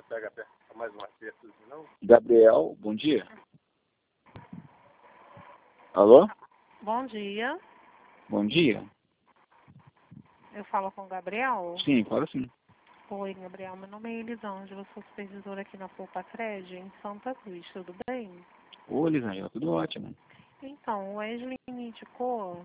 pega mais um aperto, não? Gabriel, bom dia. Alô? Bom dia. Bom dia. Eu falo com o Gabriel? Sim, fala sim. Oi, Gabriel. Meu nome é Elisângela, sou supervisora aqui na Poupa Cred, em Santa Cruz. Tudo bem? Oi, Elisângela, tudo ótimo. Então, o Wesley me indicou,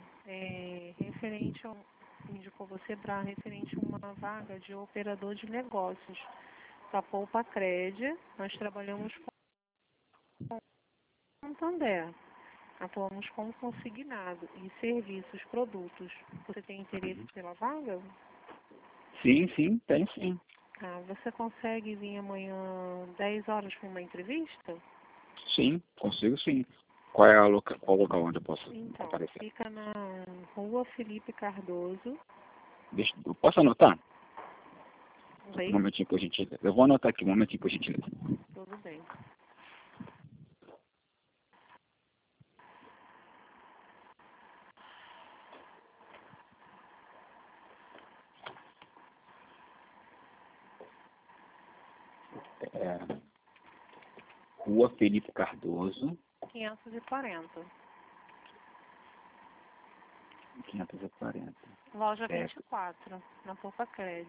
indicou você para referente a uma vaga de operador de negócios da Poupa Cred. Nós trabalhamos com Santander. Atuamos como consignado em serviços, produtos. Você tem interesse pela vaga? Sim, tem sim. Ah, você consegue vir amanhã 10 horas para uma entrevista? Sim, consigo sim. Qual é qual local onde eu posso Então, aparecer? fica na Rua Felipe Cardoso. Eu posso anotar? Um Oi? momentinho, por gentileza. Eu vou anotar aqui, um momentinho, por gentileza. Tudo bem. É, Rua Felipe Cardoso, 540. 540. Loja É, 24, na Poupa Cred.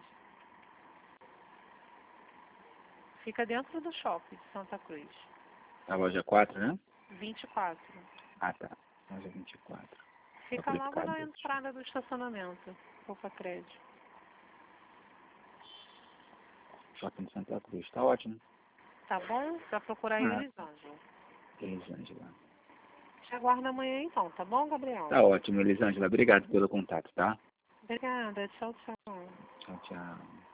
Fica dentro do shopping de Santa Cruz. a loja 4, né? 24. Ah, tá. Loja 24. Fica Felipe logo na Cardoso. entrada do estacionamento, Poupa Cred. Shopping Santa Cruz. Tá ótimo. Tá bom? Pra procurar Ah, Elisângela. Elisângela. Te aguardo amanhã então, tá bom, Gabriel? Tá ótimo, Elisângela. Obrigado pelo contato, tá? Obrigada. Tchau, tchau. Tchau, tchau.